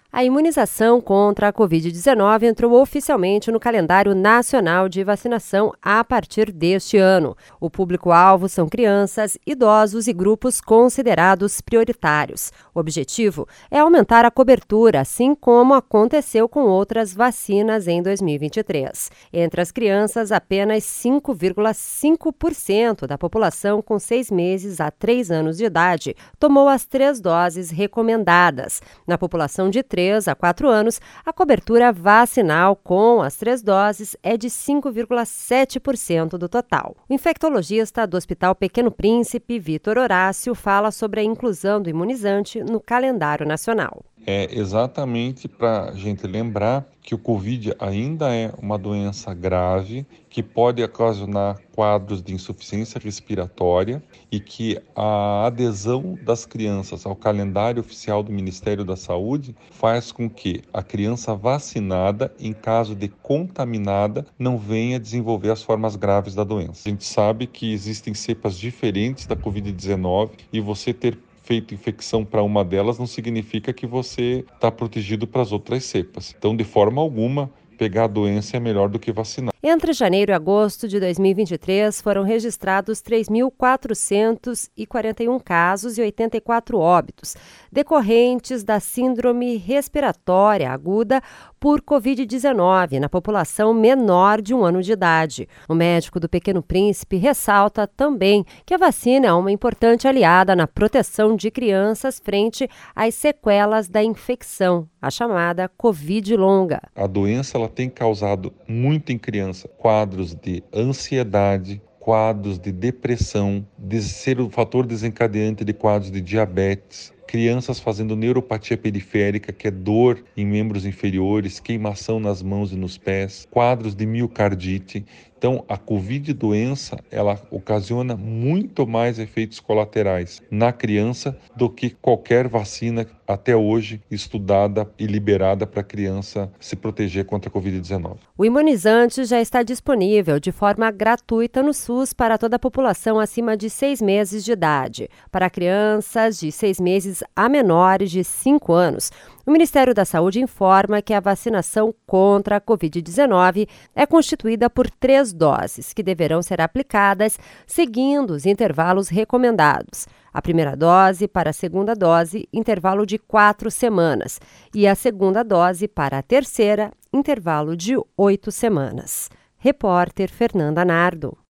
A imunização contra a Covid-19 entrou oficialmente no calendário nacional de vacinação a partir deste ano. O público-alvo são crianças, idosos e grupos considerados prioritários. O objetivo é aumentar a cobertura, assim como aconteceu com outras vacinas em 2023. Entre as crianças, apenas 5,5% da população com 6 meses a 3 anos de idade tomou as 3 doses recomendadas. Na população de 3 a 4 anos, a cobertura vacinal com as 3 doses é de 5,7% do total. O infectologista do Hospital Pequeno Príncipe, Vitor Horácio, fala sobre a inclusão do imunizante no calendário nacional. É exatamente para a gente lembrar que o Covid ainda é uma doença grave que pode ocasionar quadros de insuficiência respiratória e que a adesão das crianças ao calendário oficial do Ministério da Saúde faz com que a criança vacinada, em caso de contaminada, não venha desenvolver as formas graves da doença. A gente sabe que existem cepas diferentes da Covid-19 e você ter feito infecção para uma delas não significa que você está protegido para as outras cepas. Então, de forma alguma, pegar a doença é melhor do que vacinar. Entre janeiro e agosto de 2023, foram registrados 3.441 casos e 84 óbitos, decorrentes da síndrome respiratória aguda por Covid-19 na população menor de 1 ano de idade. O médico do Pequeno Príncipe ressalta também que a vacina é uma importante aliada na proteção de crianças frente às sequelas da infecção, a chamada Covid longa. A doença ela tem causado muito em criança quadros de ansiedade, quadros de depressão, de ser o fator desencadeante de quadros de diabetes, crianças fazendo neuropatia periférica, que é dor em membros inferiores, queimação nas mãos e nos pés, quadros de miocardite. Então, a Covid doença, ela ocasiona muito mais efeitos colaterais na criança do que qualquer vacina até hoje estudada e liberada para a criança se proteger contra a Covid-19. O imunizante já está disponível de forma gratuita no SUS para toda a população acima de 6 meses de idade. Para crianças de 6 meses a menores de 5 anos, o Ministério da Saúde informa que a vacinação contra a Covid-19 é constituída por 3 doses, que deverão ser aplicadas seguindo os intervalos recomendados. A primeira dose para a segunda dose, intervalo de 4 semanas, e a segunda dose para a terceira, intervalo de 8 semanas. Repórter Fernanda Nardo.